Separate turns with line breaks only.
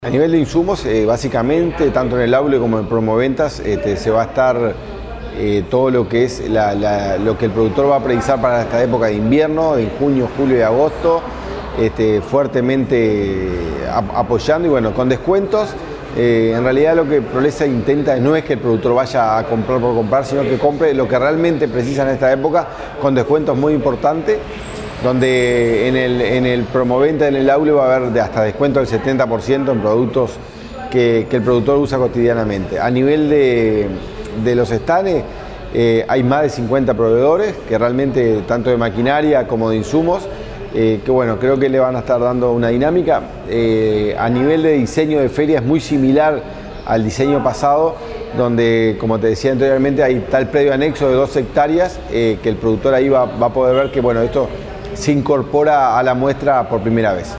A nivel de insumos, básicamente, tanto en el aula como en promoventas, se va a estar todo lo que es lo que el productor va a precisar para esta época de invierno, en junio, julio y agosto, fuertemente apoyando y bueno, con descuentos. En realidad lo que Prolesa intenta no es que el productor vaya a comprar por comprar, sino que compre lo que realmente precisa en esta época, con descuentos muy importantes, donde en el promoventa, en el aula, va a haber hasta descuento del 70% en productos que el productor usa cotidianamente. A nivel de los stands, hay más de 50 proveedores, que realmente tanto de maquinaria como de insumos, que bueno, creo que le van a estar dando una dinámica. A nivel de diseño de feria es muy similar al diseño pasado, donde, como te decía anteriormente, hay tal predio anexo de 2 hectáreas, que el productor ahí va a poder ver que bueno, esto se incorpora a la muestra por primera vez.